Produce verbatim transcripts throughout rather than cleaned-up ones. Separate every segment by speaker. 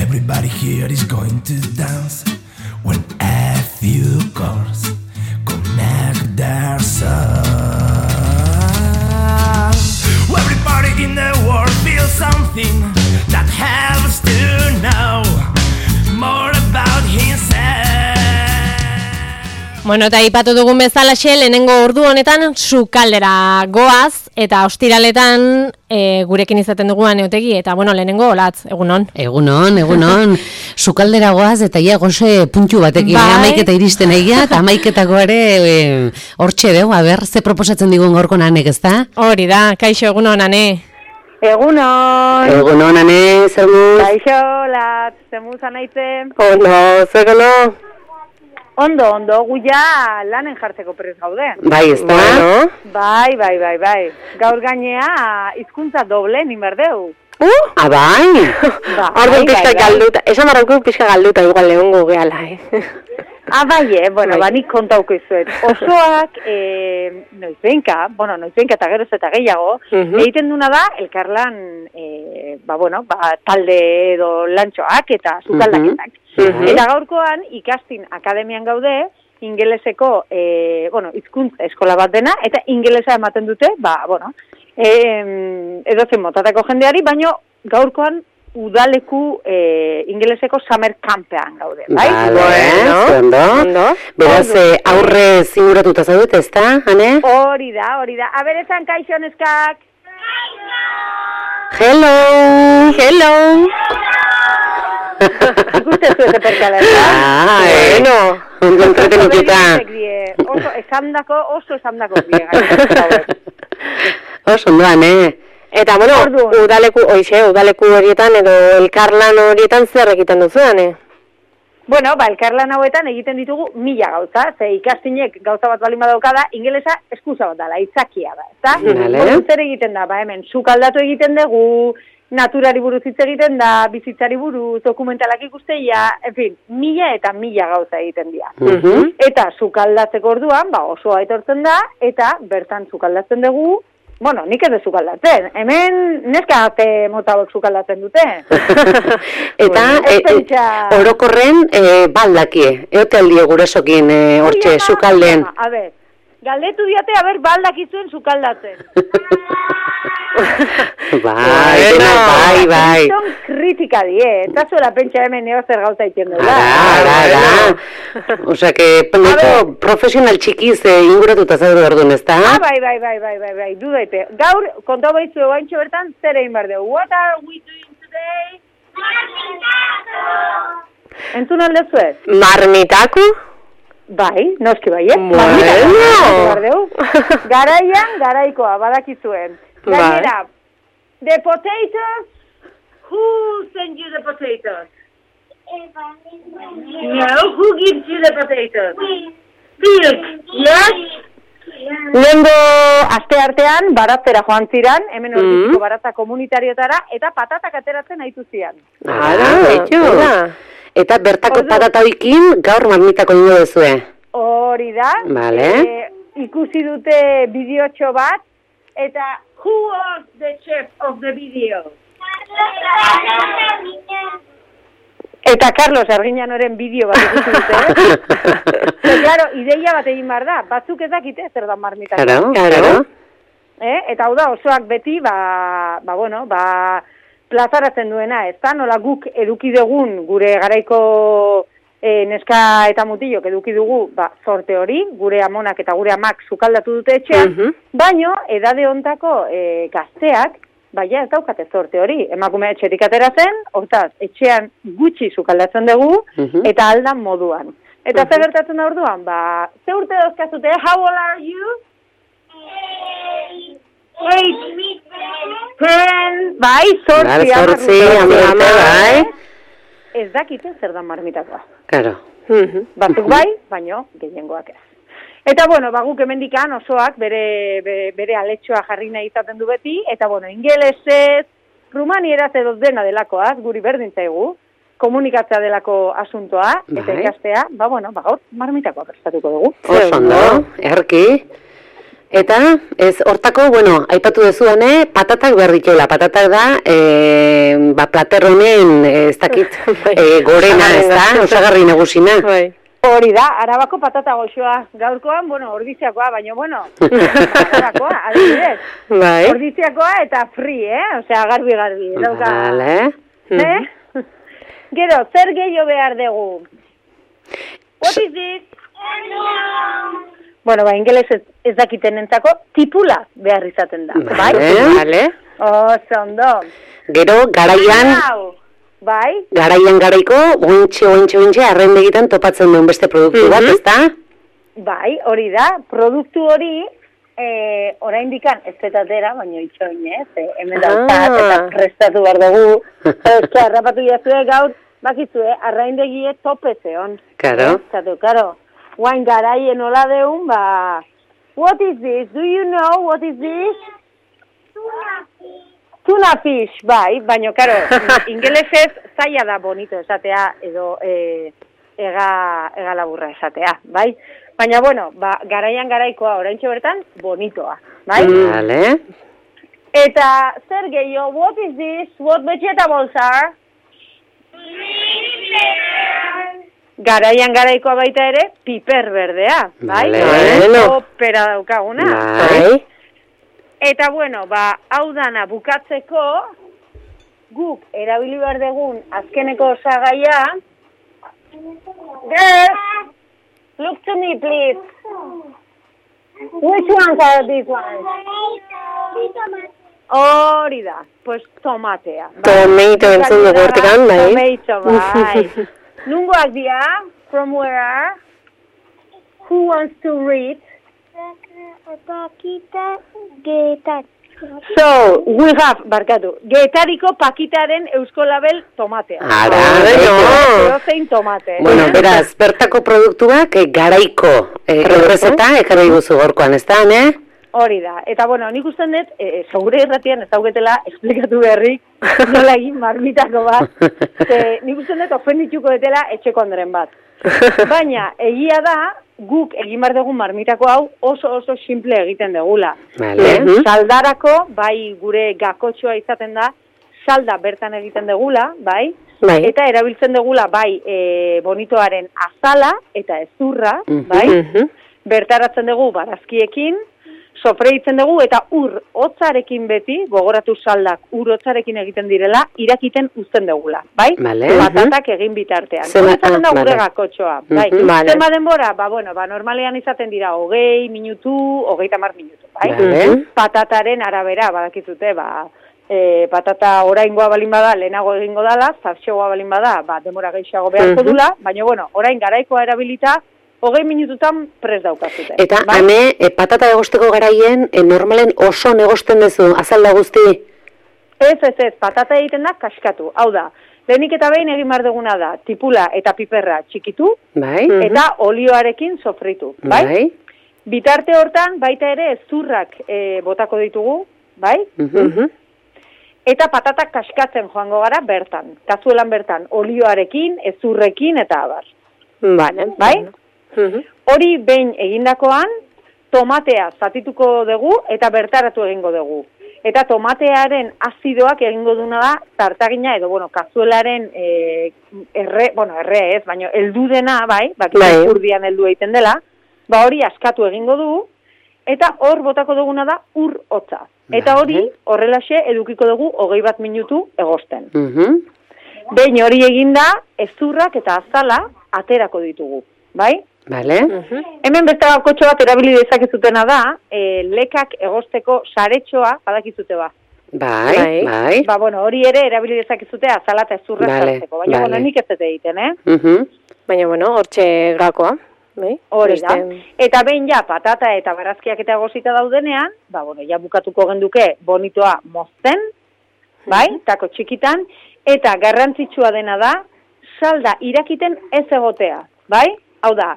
Speaker 1: Everybody here is going to dance when a few chords connect their souls. Everybody in the world feels something that helps to know more about himself.
Speaker 2: Bueno, eta ipatu dugun bezalaxe, lehenengo ordu honetan sukaldera goaz, eta ostiraletan e, gurekin izaten duguan eotegi, eta bueno, lehenengo olatz, egunon.
Speaker 3: Egunon, egunon, sukaldera goaz, eta ia goze puntu batekin, bai? Amaiketa iristen egia, eta amaiketako ere hortxe e, deu, aber, ze proposatzen digun gorko nanek, ez da?
Speaker 2: Hori da, kaixo, egunon, ane.
Speaker 4: Egunon.
Speaker 3: Egunon, ane, zer muz?
Speaker 4: Kaixo, latz, zemuz anaitzen.
Speaker 3: Ondo, zer gano?
Speaker 4: Ondo, ondo, guia lanen jartzeko prez gaude.
Speaker 3: Bai, ez da?
Speaker 4: Bueno. Bai, bai, bai, bai. Gaur gainea hizkuntza doble ninberdeu.
Speaker 3: Uh, ah, bai. Orduan pixka galduta. Esan marranko pixka galduta, igual lehengo gehala, eh?
Speaker 4: Ah, bai, eh? Bueno, bai. Banik kontauko izuet. Osoak, eh, noizenka, bueno, noizenka eta geroz eta gehiago, uh-huh. egiten duna da, elkarlan, eh, ba, bueno, ba, talde edo lantxoak eta zukaldaketak. Uh-huh. Uh-huh. Eta gaurkoan, ikastin akademian gaude, ingeleseko, e, bueno, hizkuntza eskola bat dena, eta ingelesa ematen dute, ba, bueno, e, edozen motatako jendeari, baino gaurkoan udaleku e, ingeleseko summer campean gaude, bai?
Speaker 3: Vale, bueno, ondo, ondo. Beraz, e, aurre zinguratuta zaudete, ez da, Ane?
Speaker 4: Hori da, hori da. A ber, esan kaixo neskak.
Speaker 3: Hello! Hello!
Speaker 4: Ikuste zuete perkala, ez da?
Speaker 3: Ah, bueno, ondo entretenuketa.
Speaker 4: Oso esandako, oso esandako biega.
Speaker 3: Oso ondoan, eh? Eta, bueno, udaleku, oixe, udaleku horietan edo elkarlan horietan zer egiten duzuan, eh?
Speaker 4: Bueno, ba, elkarlan hauetan egiten ditugu mila gauza, ze ikastinek gauza bat balin badaukada, ingelesa eskusa bat dala, itzakia da, ez da? Vale. Zer egiten da, ba, hemen, sukaldatu egiten dugu, naturari buruz hitz egiten da, bizitzari buruz, dokumentalak ikusteia, en fin, mila eta mila gauza egiten dira. Uh-huh. Eta sukaldatzeko orduan, ba, osoa etortzen da, eta bertan sukaldatzen dugu, bueno, nik ez de sukaldatzen, hemen neska ate motauek sukaldatzen dute.
Speaker 3: Eta e, e, orokorren e, baldakie, eote aldio guresokin e, hortxe sukalden.
Speaker 4: A ber, galdetu diate, a ber, baldakizuen sukaldatzen.
Speaker 3: Bai, bueno, bai, bai.
Speaker 4: Son kritika die, eta zuela pentsa hemen neo zer gauza iten dela.
Speaker 3: Ara, ara, ara. Osa, que neko profesional txikiz eh, inguratuta zaudu erdun, ez da?
Speaker 4: Ah, bai, bai, bai, bai, bai, bai, dudaite. Gaur, kontau baitzu egointxo bertan, zer egin behar dugu. What are we doing today? Marmitako! Entzun aldezuet?
Speaker 3: Marmitako?
Speaker 4: Bai, noski bai, eh?
Speaker 3: Bueno!
Speaker 4: Garaian, garaikoa, badakizuen. Gainera, the potatoes, who sent you the potatoes? No, who gives you the potatoes? Milk, yes? Lehengo aste artean, baratzera joan ziran, hemen ordiziko baratza komunitarioetara, eta patatak ateratzen haitu zian.
Speaker 3: Ara, betxo. Eta bertako patataoikin gaur marmitako ingo duzue.
Speaker 4: Hori da.
Speaker 3: Vale.
Speaker 4: E, ikusi dute bideotxo bat, eta who was the chef of the video? Eta Carlos Argiñanoren bideo bat ikusi dute, eh? Pero, claro, ideia bat egin behar da, batzuk ez dakite zer da marmitako.
Speaker 3: Claro, claro.
Speaker 4: Eh? Eta hau da, osoak beti, ba, ba bueno, ba, plazaratzen duena, ez da? Nola guk eduki dugun gure garaiko e, neska eta mutilok eduki dugu, ba, zorte hori, gure amonak eta gure amak sukaldatu dute etxean, uh-huh. baino, edade hontako e, gazteak, baina ez daukate zorte hori, emakume etxerik ateratzen, hortaz, etxean gutxi sukaldatzen dugu, uh-huh. eta aldan moduan. Eta uh-huh. zer gertatzen da orduan, ba, ze urte dauzkazute, how old are you? Eight. Ten. Bai, zortzi.
Speaker 3: Zortzi, ama, bai.
Speaker 4: Ez dakite zer da marmitakoa.
Speaker 3: Claro.
Speaker 4: Uh-huh. Batzuk bai, baino, gehiengoak ez. Eta, bueno, baguk emendikan osoak bere, bere, bere aletxoa jarri nahi izaten du beti, eta, bueno, ingelesez, rumanieraz edo dena delakoaz, guri berdin zaigu, komunikatzea delako asuntoa, bai. Eta ikastea, ba, bueno, ba, gaur marmitakoa prestatuko dugu.
Speaker 3: Oso ondo, erki. Eta, ez, hortako, bueno, aipatu dezuane, patatak behar dituela. Patatak da, e, ba, plater honen, ez dakit, e, gorena, ez da, osagarri nagusina.
Speaker 4: Hori da, Arabako patata goxoa. Gaurkoan, bueno, ordiziakoa, baina, bueno, Arabakoa, adibidez.
Speaker 5: Bai.
Speaker 4: Ordiziakoa eta free, eh? Osea, garbi-garbi.
Speaker 3: Vale.
Speaker 4: Eh? Gero, zer gehiago behar dugu? What is this? Bueno, ba, ingeles ez, ez dakiten entzako, tipula behar izaten da. Bai?
Speaker 5: Vale.
Speaker 4: Oso, ondo.
Speaker 3: Gero, garaian,
Speaker 4: bai?
Speaker 3: garaian garaiko, ointxe, ointxe, ointxe, arrendegitan topatzen duen beste produktu bat, ez da?
Speaker 4: Bai, hori da. Produktu hori, eh, orain dikan, ez zetatera, baina itxoin, ez? Eh, hemen dauzat, eta prestatu behar dugu. Ez, harrapatu jazue gaur, bakizue, arraindegie tope zeon.
Speaker 3: Karo.
Speaker 4: Zatu, karo. Guain garaien hola deun, ba... What is this? Do you know what is this? Tuna fish. Tuna fish, bai, baina, karo, ingelesez zaila da bonito esatea, edo e, ega, ega laburra esatea, bai? Baina, bueno, ba, garaian garaikoa oraintxe bertan, bonitoa, bai?
Speaker 3: Vale.
Speaker 4: Eta, zer gehiago, what is this? What vegetables are? Garaian garaikoa baita ere, piper berdea, bai?
Speaker 3: Vale.
Speaker 4: Opera daukaguna.
Speaker 3: Bai.
Speaker 4: Eta, bueno, ba, hau dana bukatzeko, guk erabili behar dugun azkeneko osagaia. Girls, look to me, please. Which ones are these ones? Hori da, pues tomatea.
Speaker 5: Tomato entzun dugu hortikan, bai.
Speaker 4: Tomato, bai. Nungoak dira, from where? Who wants to read?
Speaker 6: Pakita Getar.
Speaker 4: So, we have, barkatu, Getariko pakitaren eusko label tomatea.
Speaker 3: Ara,
Speaker 4: no. Zein tomate.
Speaker 3: Bueno, beraz, bertako produktuak e, garaiko e, errezeta, ekarri guzu gorkoan, ez da, ne?
Speaker 4: Hori da. Eta, bueno, nik usten dut, e, zaure erratian ez daugetela esplikatu beharrik, nola egin marmitako bat. Ze, nik usten dut, ofendituko detela etxeko andren bat. Baina, egia da, guk egin behar dugun marmitako hau oso oso simple egiten degula.
Speaker 3: Vale.
Speaker 4: Saldarako, bai gure gakotxoa izaten da, salda bertan egiten degula, bai?
Speaker 5: Bai.
Speaker 4: Eta erabiltzen degula, bai, e, bonitoaren azala eta ezurra, bai? Bertaratzen dugu barazkiekin, sofreitzen dugu eta ur hotzarekin beti, gogoratu saldak ur hotzarekin egiten direla, irakiten uzten dugula, bai?
Speaker 3: Vale.
Speaker 4: Patatak egin bitartean.
Speaker 3: Zema,
Speaker 4: Horretzen da
Speaker 3: ah,
Speaker 4: gure
Speaker 3: vale.
Speaker 4: gakotxoa, bai?
Speaker 5: Vale.
Speaker 4: Zema denbora, ba, bueno, ba, normalean izaten dira hogei minutu, hogeita mar minutu, bai?
Speaker 3: Vale.
Speaker 4: Patataren arabera, badakizute, ba, e, patata oraingoa balin bada, lehenago egingo dala, zartxoa balin bada, ba, denbora gehiago beharko dula, baina, bueno, orain garaikoa erabilita, hogei minututan prest daukazute.
Speaker 3: Eta,
Speaker 4: bai?
Speaker 3: hane, e, patata egosteko garaien, e, normalen oso negosten duzu, azalda guzti?
Speaker 4: Ez, ez, ez, patata egiten da kaskatu. Hau da, lehenik eta behin egin behar duguna da, tipula eta piperra txikitu,
Speaker 3: Bai.
Speaker 4: eta olioarekin sofritu, bai?
Speaker 3: Bai.
Speaker 4: Bitarte hortan, baita ere zurrak e, botako ditugu, bai?
Speaker 3: Mhm.
Speaker 4: Eta patatak kaskatzen joango gara bertan, kazuelan bertan, olioarekin, ezurrekin eta abar.
Speaker 5: Vale.
Speaker 4: Bai? Hori behin egindakoan, tomatea zatituko dugu eta bertaratu egingo dugu. Eta tomatearen azidoak egingo duna da tartagina edo, bueno, kazuelaren e, erre, bueno, erre ez, baina heldu dena, bai, bakizan
Speaker 5: Bai.
Speaker 4: urdian heldu egiten dela, ba hori askatu egingo dugu, eta hor botako duguna da ur hotza. Eta hori horrelaxe edukiko dugu hogei bat minutu egosten.
Speaker 3: Mhm.
Speaker 4: Behin hori eginda, ezurrak eta azala aterako ditugu, bai?
Speaker 3: Vale.
Speaker 4: Hemen beste gakotxo bat erabili dezakezutena da, e, lekak egosteko saretxoa badakizute ba.
Speaker 3: Bai,
Speaker 5: Bai.
Speaker 3: bai.
Speaker 4: Ba, bueno, hori ere erabili dezakezute azala eta ezurra
Speaker 3: Vale,
Speaker 4: sartzeko. Baina,
Speaker 3: vale.
Speaker 4: bueno, nik ez dut egiten, eh?
Speaker 3: Mhm.
Speaker 5: Baina, bueno, hortxe gakoa. Bai?
Speaker 4: Hori da.
Speaker 5: Beste-
Speaker 4: Eta behin ja, patata eta barazkiak eta egosita daudenean, ba, bueno, ja bukatuko genduke bonitoa mozten, bai, tako txikitan, eta garrantzitsua dena da, salda irakiten ez egotea, bai? Hau da,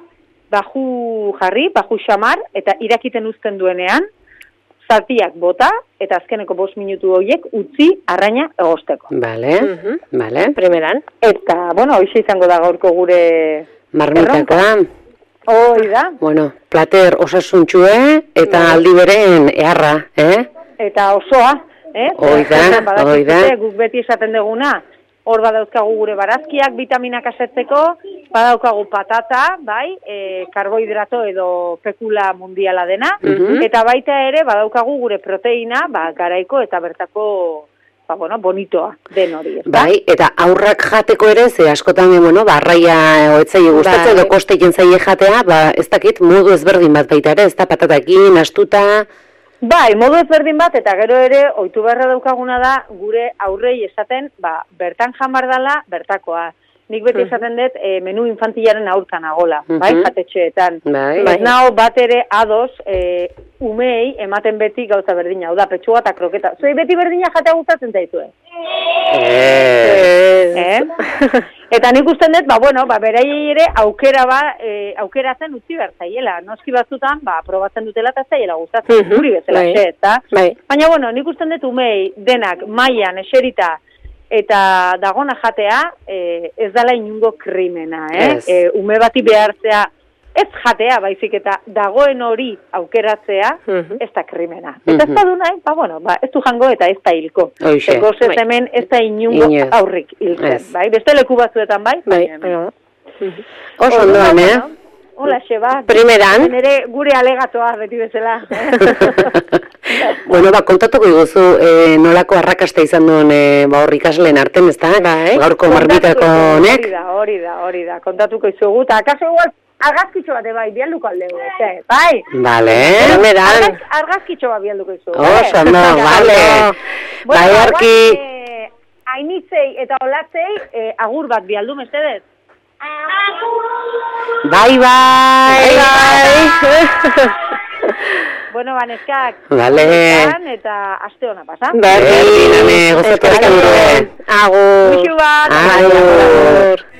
Speaker 4: baju jarri, baju xamar, eta irakiten uzten duenean, zatiak bota, eta azkeneko bost minutu horiek utzi arraina egosteko.
Speaker 3: Vale. Vale.
Speaker 5: Primeran.
Speaker 4: Eta, bueno, hoxe izango da gaurko gure
Speaker 3: Marmitakoa.
Speaker 4: Hoi da.
Speaker 3: Bueno, plater osasuntxue eta aldi beren eharra, eh?
Speaker 4: Eta osoa, eh?
Speaker 3: Hoi da, hoi da.
Speaker 4: Guk beti esaten deguna, hor badauzkagu gure barazkiak, vitaminak asetzeko, badaukagu patata, bai, e, karbohidrato edo pekula mundiala dena,
Speaker 3: Mhm.
Speaker 4: eta baita ere badaukagu gure proteina, ba, garaiko eta bertako, ba, bueno, bonitoa den hori, ez da?
Speaker 3: Bai, eta aurrak jateko ere, ze askotan, bueno, barraia oetzai gustatzen,
Speaker 5: Bai.
Speaker 3: edo kostekin zaie jatea, ba, ez dakit, modu ezberdin bat baita ere, ez da patatakin, astuta...
Speaker 4: Bai, modu ezberdin bat, eta gero ere, ohitu beharra daukaguna da, gure aurrei esaten, ba, bertan jamar dala, bertakoa. Nik beti esaten dut, e, menu infantilaren aurkan agola, bai,
Speaker 3: Mhm.
Speaker 4: jatetxeetan.
Speaker 3: Bai.
Speaker 4: Ez nao bat ere ados, e, umei ematen beti gauza berdina, hau da, petxua eta kroketa. Zuei beti berdina jatea gustatzen zaitue.
Speaker 3: Eh.
Speaker 4: Eh? Eta nik usten dut, ba, bueno, ba, beraiei ere aukera ba, e, aukeratzen utzi behar zaiela. Noski batzutan, ba, probatzen dutela eta zaiela gustatzen,
Speaker 5: Mhm,
Speaker 4: guri bezala,
Speaker 5: bai.
Speaker 4: xe, eta.
Speaker 5: Bai.
Speaker 4: Baina, bueno, nik usten dut umei denak mailan eserita eta dagona jatea, e, ez dala inungo krimena, eh?
Speaker 3: Ez.
Speaker 4: E, ume bati behartzea, ez jatea, baizik eta dagoen hori aukeratzea,
Speaker 5: Mhm.
Speaker 4: ez da krimena. Eta ez
Speaker 3: Mhm.
Speaker 4: badu nahi, ba, bueno, ba, ez du jango eta ez da hilko.
Speaker 3: Hoxe.
Speaker 4: Egozez
Speaker 5: Bai.
Speaker 4: hemen ez da inungo
Speaker 3: Inoiz.
Speaker 4: aurrik hiltzen,
Speaker 3: Ez.
Speaker 4: bai? Beste leku batzuetan, bai?
Speaker 5: Bai,
Speaker 4: baina hemen.
Speaker 5: bai.
Speaker 3: Oso
Speaker 4: Orduan,
Speaker 3: ondoan, eh?
Speaker 4: bueno, Hola, Xeba.
Speaker 5: Primeran.
Speaker 4: Nere gure alegatoa beti bezala.
Speaker 3: Bueno, ba, kontatuko iguzu, eh, nolako arrakasta izan duen eh, ba, hor ikasleen arten, ez da?
Speaker 5: Bai.
Speaker 3: Gaurko marbitako
Speaker 4: Kontatuko-
Speaker 3: honek.
Speaker 4: Hori da, hori da, hori da. Kontatuko izugu, eta akaso igual argazkitxo bate bai, bialduko aldegu, ez, bai?
Speaker 3: Vale.
Speaker 5: Primeran.
Speaker 4: Argaz, argazkitxo bat bialduko izugu.
Speaker 3: Oso,
Speaker 4: eh?
Speaker 3: no, vale.
Speaker 4: Bueno,
Speaker 3: Bai,
Speaker 4: ba,
Speaker 3: arki.
Speaker 4: guain, eh, Ainitzei eta olatzei eh, agur bat bialdu, mesedez?
Speaker 3: Bai, bai.
Speaker 4: Bueno, baneskak.
Speaker 3: Vale.
Speaker 4: Eta aste hona pasa.
Speaker 3: Berdin, ane, gozatu
Speaker 5: Eskerrik asko.
Speaker 3: agur.
Speaker 5: Agur.
Speaker 4: Muxu bat.
Speaker 3: Agur.